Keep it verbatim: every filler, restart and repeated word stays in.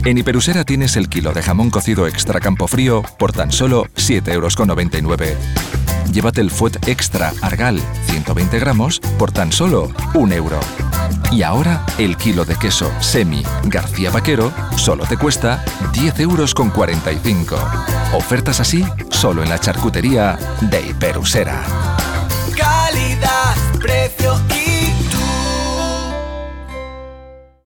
En Hiperusera tienes el kilo de jamón cocido extra Campofrío por tan solo siete euros con noventa y nueve. Llévate el Fuet Extra Argal ciento veinte gramos por tan solo un euro. Y ahora el kilo de queso Semi García Vaquero solo te cuesta diez euros con cuarenta y cinco. Ofertas así solo en la charcutería de Hiperusera. Calidad, precio y